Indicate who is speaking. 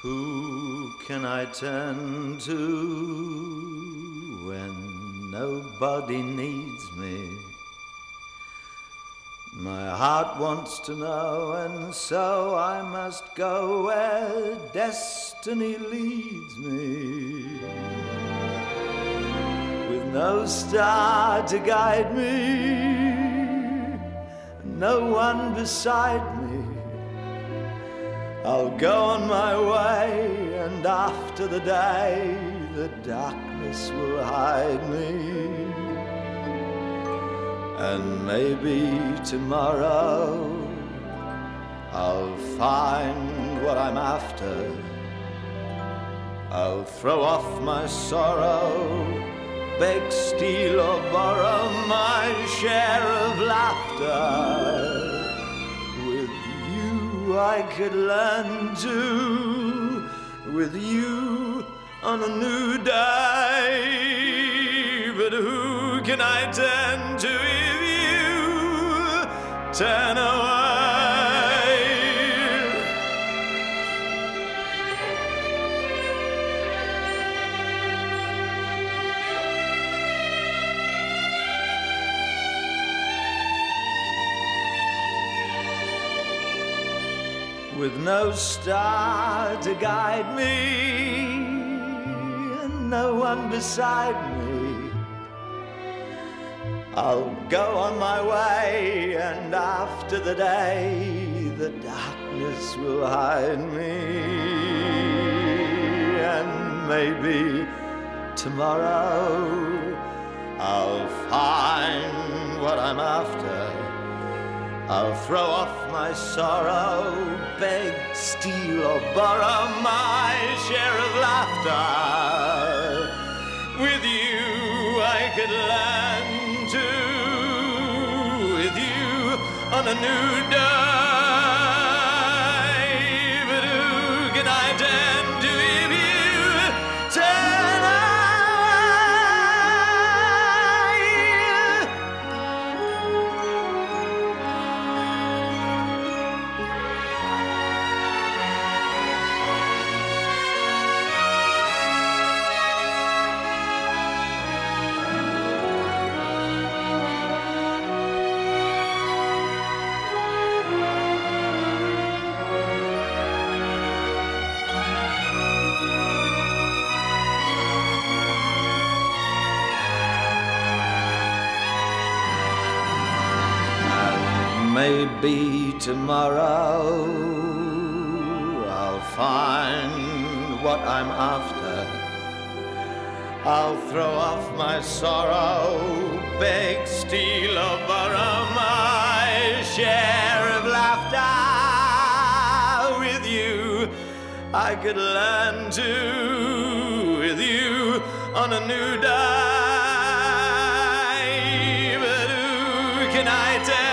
Speaker 1: Who can I turn to when nobody needs me? My heart wants to know, and so I must go where destiny leads me. With no star to guide me, no one beside me, I'll go on my way, and after the day, the darkness will hide me. And maybe tomorrow I'll find what I'm after. I'll throw off my sorrow, beg, steal or borrow my share of laughter. I could learn to, with you on a new day. But who can I turn to if you turn away? With no star to guide me, and no one beside me, I'll go on my way, and after the day, the darkness will hide me. And maybe tomorrow I'll find what I'm after. I'll throw off my sorrow, beg, steal or borrow my share of laughter. With you I could learn to, with you on a new day. But who can I turn to if you turn away? Maybe tomorrow I'll find what I'm after. I'll throw off my sorrow, beg, steal or borrow my share of laughter. With you I could learn to, with you on a new day. But who can I tell?